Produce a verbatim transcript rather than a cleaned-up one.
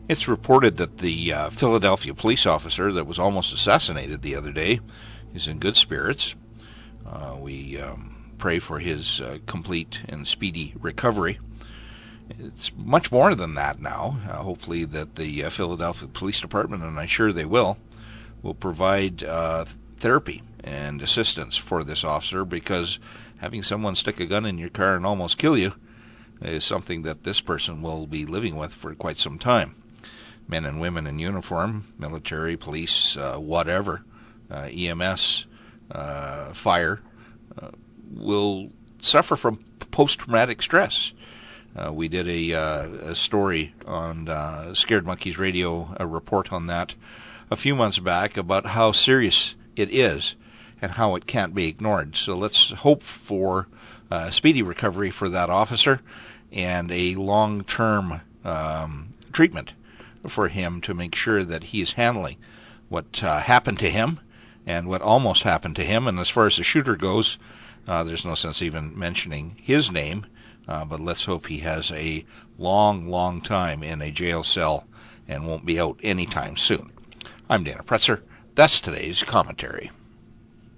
It's reported that the uh, Philadelphia police officer that was almost assassinated the other day is in good spirits. Uh, we um, pray for his uh, complete and speedy recovery. It's much more than that now. Uh, hopefully that the uh, Philadelphia Police Department, and I'm sure they will, will provide uh, therapy and assistance for this officer, because having someone stick a gun in your car and almost kill you is something that this person will be living with for quite some time. Men and women in uniform, military, police, uh, whatever, uh, E M S, uh, fire, uh, will suffer from post-traumatic stress. Uh, we did a, uh, a story on uh, Scared Monkeys Radio, a report on that a few months back about how serious it is and how it can't be ignored. So let's hope for uh, speedy recovery for that officer and a long-term um, treatment for him to make sure that he is handling what uh, happened to him and what almost happened to him. And as far as the shooter goes, uh, there's no sense even mentioning his name, uh, but let's hope he has a long, long time in a jail cell and won't be out anytime soon. I'm Dana Pretzer. That's today's commentary.